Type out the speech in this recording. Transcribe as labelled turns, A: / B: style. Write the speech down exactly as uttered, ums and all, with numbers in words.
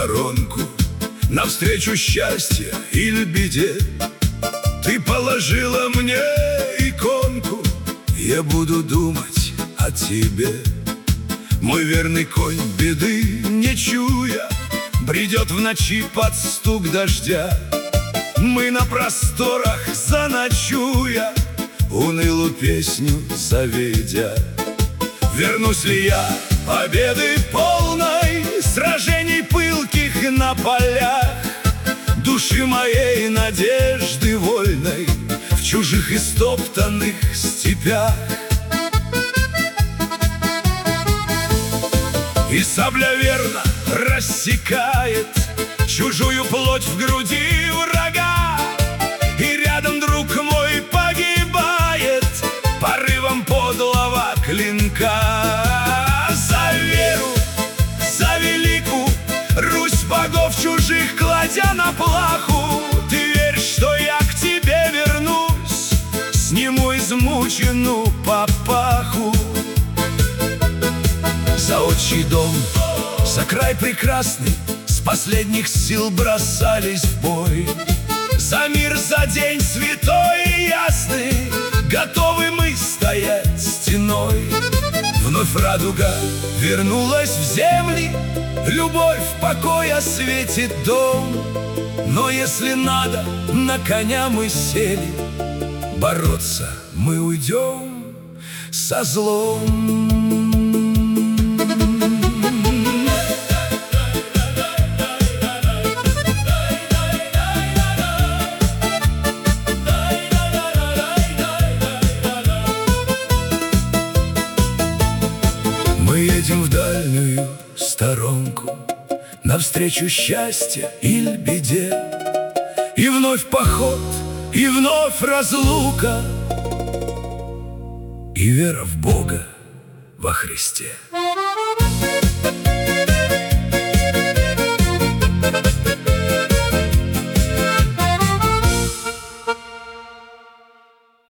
A: сторонку, навстречу счастья или беде. Ты положила мне иконку, я буду думать о тебе. Мой верный конь, беды не чуя, бредет в ночи под стук дождя. Мы на просторах заночуя, унылую песню заведя. Вернусь ли я победы полной, сражений пылких на полях, души моей надежды вольной в чужих истоптанных степях? И сабля верно рассекает чужую плоть в груди врага, и рядом друг мой погибает порывом подлого клинка. За веру, за великую Русь богов чужих кладя на плаху, ты верь, что я к тебе вернусь, сниму измученную папаху. За отчий дом, за край прекрасный, с последних сил бросались в бой. За мир, за день святой и ясный, готовы мы стоять стеной. Вновь радуга вернулась в земли, любовь, покой осветит дом. Но если надо, на коня мы сели, бороться мы уйдем со злом. Мы едем в дальнюю сторонку, навстречу счастья или беде. И вновь поход, и вновь разлука, и вера в Бога во Христе.